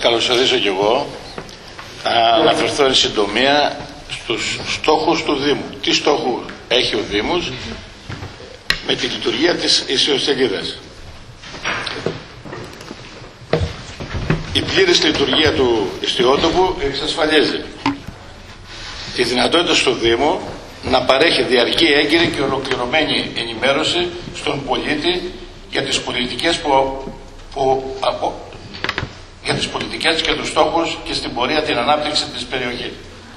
καλωσορίσω κι εγώ. Θα αναφερθώ εν συντομία στους στόχους του Δήμου. Τι στόχου έχει ο Δήμος με τη λειτουργία της ιστοσελίδας. Η πλήρης λειτουργία του ιστιότοπου εξασφαλίζει τη δυνατότητα στο Δήμο να παρέχει διαρκή, έγκυρη και ολοκληρωμένη ενημέρωση στον πολίτη για τις πολιτικές για τις πολιτικές και τους στόχους και στην πορεία την ανάπτυξη της περιοχής.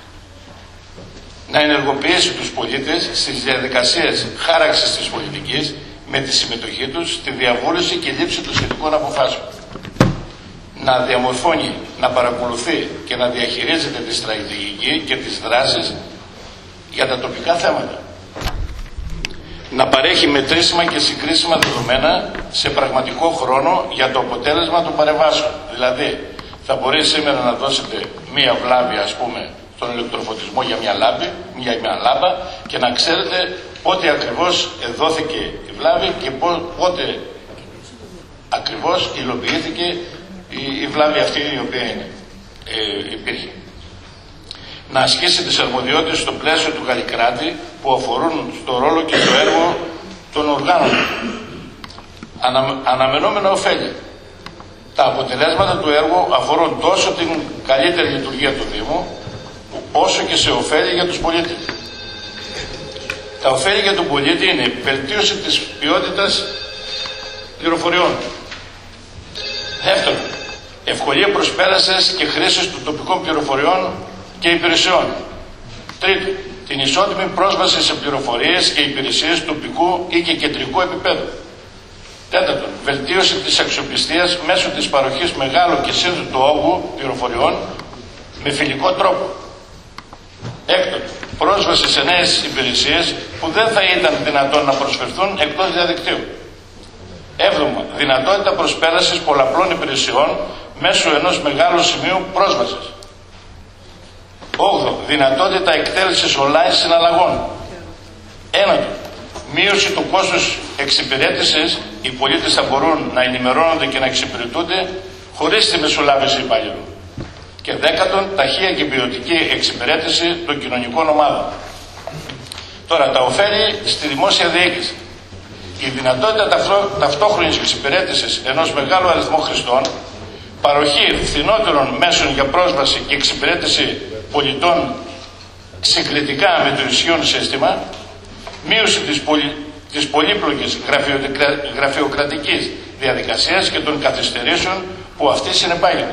Να ενεργοποιήσει τους πολίτες στις διαδικασίες χάραξης της πολιτικής με τη συμμετοχή τους στη διαβούλευση και λήψη των σχετικών αποφάσεων. Να διαμορφώνει, να παρακολουθεί και να διαχειρίζεται τη στρατηγική και τις δράσεις για τα τοπικά θέματα. Να παρέχει μετρήσιμα και συγκρίσιμα δεδομένα σε πραγματικό χρόνο για το αποτέλεσμα των παρεμβάσεων. Δηλαδή, θα μπορεί σήμερα να δώσετε μία βλάβη, ας πούμε, στον ηλεκτροφωτισμό για μια λάμπα και να ξέρετε πότε ακριβώς δόθηκε η βλάβη και πότε ακριβώς υλοποιήθηκε η βλάβη αυτή η οποία υπήρχε. Να ασκήσει τις αρμοδιότητες στο πλαίσιο του Γαλλικράτη που αφορούν στο ρόλο και το έργο των οργάνων. Αναμενόμενα ωφέλη. Τα αποτελέσματα του έργου αφορούν τόσο την καλύτερη λειτουργία του Δήμου όσο και σε ωφέλη για τους πολίτες. Τα ωφέλη για τον πολίτη είναι η βελτίωση της ποιότητας πληροφοριών. Δεύτερον, ευκολία προσπέρασης και χρήσης των τοπικών πληροφοριών και υπηρεσιών. Τρίτον, την ισότιμη πρόσβαση σε πληροφορίες και υπηρεσίες τοπικού ή και κεντρικού επίπεδου. Τέταρτον, βελτίωση της αξιοπιστίας μέσω της παροχής μεγάλου και σύνθετου όγκου πληροφοριών με φιλικό τρόπο. Έκτον, πρόσβαση σε νέες υπηρεσίες που δεν θα ήταν δυνατόν να προσφερθούν εκτός διαδικτύου. Έβδομο, δυνατότητα προσπέρασης πολλαπλών υπηρεσιών μέσω ενός μεγάλου σημείου πρόσβασης. Όγδο, δυνατότητα εκτέλεσης online συναλλαγών. Ένατο, μείωση του κόστους εξυπηρέτησης. Οι πολίτες θα μπορούν να ενημερώνονται και να εξυπηρετούνται χωρίς τη μεσολάβηση υπαλλήλου. Και δέκατον, ταχεία και ποιοτική εξυπηρέτηση των κοινωνικών ομάδων. Τώρα, τα ωφέλη στη δημόσια διοίκηση. Η δυνατότητα ταυτόχρονης εξυπηρέτησης ενός μεγάλου αριθμού χρηστών, παροχή φθηνότερων μέσων για πρόσβαση και εξυπηρέτηση πολιτών συγκριτικά με το ισχύον σύστημα, μείωση της πολύπλοκης γραφειοκρατικής διαδικασίας και των καθυστερήσεων που αυτή συνεπάγεται.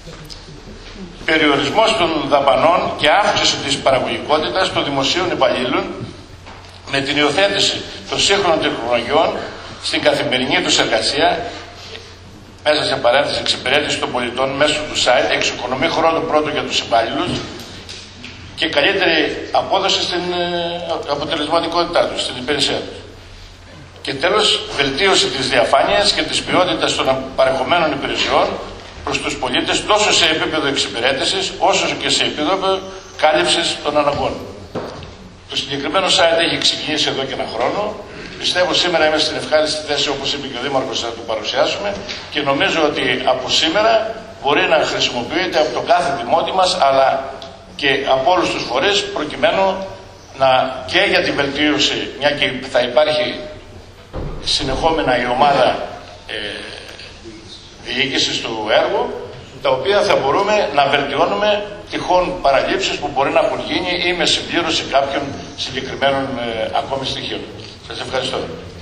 Περιορισμός των δαπανών και αύξηση της παραγωγικότητας των δημοσίων υπαλλήλων με την υιοθέτηση των σύγχρονων τεχνολογιών στην καθημερινή τους εργασία, μέσα σε παρένθεση εξυπηρέτηση των πολιτών μέσω του site, εξοικονομεί χρόνο πρώτο για τους υπάλληλους και καλύτερη απόδοση στην αποτελεσματικότητά τους, στην υπηρεσία τους. Και τέλος, βελτίωση της διαφάνειας και της ποιότητας των παρεχομένων υπηρεσιών προς τους πολίτες τόσο σε επίπεδο εξυπηρέτησης όσο και σε επίπεδο κάλυψης των αναγκών. Το συγκεκριμένο site έχει ξεκινήσει εδώ και ένα χρόνο. Πιστεύω σήμερα είμαι στην ευχάριστη θέση, όπως είπε και ο Δήμαρχος, να το παρουσιάσουμε και νομίζω ότι από σήμερα μπορεί να χρησιμοποιείται από το κάθε δημότη μας αλλά και από όλους τους φορείς προκειμένου και για την βελτίωση, μια και θα υπάρχει συνεχόμενα η ομάδα διοίκησης του έργου, τα οποία θα μπορούμε να βελτιώνουμε τυχόν παραλήψεις που μπορεί να έχουν γίνει ή με συμπλήρωση κάποιων συγκεκριμένων ακόμη στοιχείων. Σας ευχαριστώ.